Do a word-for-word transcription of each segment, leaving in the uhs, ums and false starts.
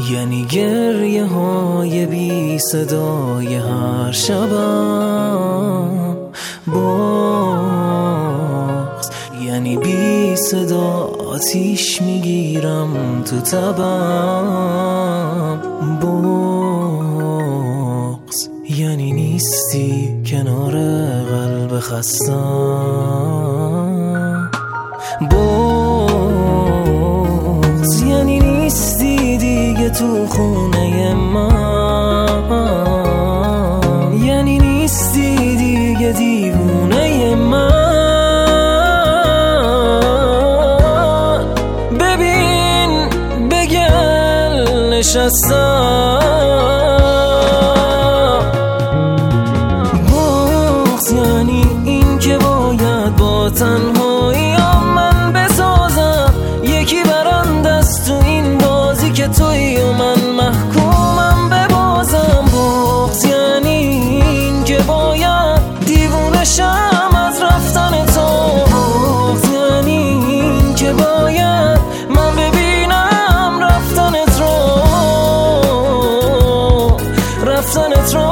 یعنی گریه های بی صدای هر شبم بغض، یعنی بی صدا آتیش میگیرم تو تبم بغض، یعنی نیستی کنار قلب خستم بغض، یعنی نیستی دیگه تو خونه من، یعنی نیستی دیگه دیوونه من. ببین بگل نشستم بغض، یعنی این که باید با تنهایی من بسازم یکی برنده است تو این بازی که توی و من محکومم ببازم بغض، یعنی این که باید دیوونه شم از رفتن تو بغض، یعنی این که باید من ببینم رفتنت رو رفتنت رو.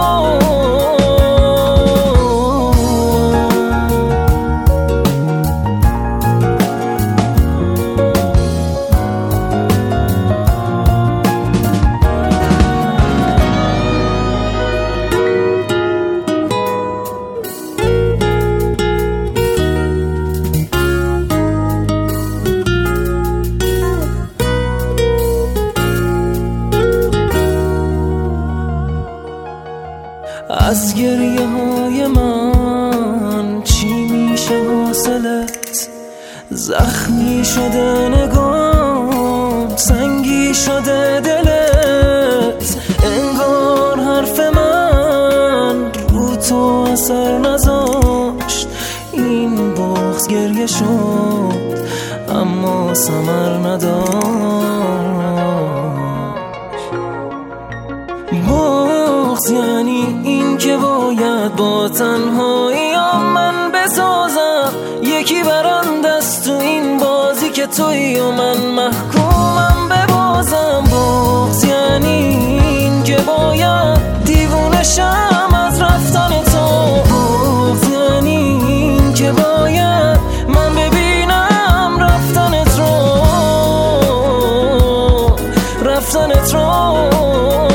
از گریه های من چی میشه حاصلت؟ زخمی شده نگام، سنگی شده دلت، انگار حرف من رو تو اثر نذاشت. این بغض گریه شد اما ثمر نداشت بغض، یعنی این که باید با تنهایی من بسازم یکی برنده است تو این بازی که توی و من محکومم ببازم بغض، یعنی این که باید دیوونه شم از رفتن تو بغض، یعنی این که باید من ببینم رفتنت رو رفتنت رو.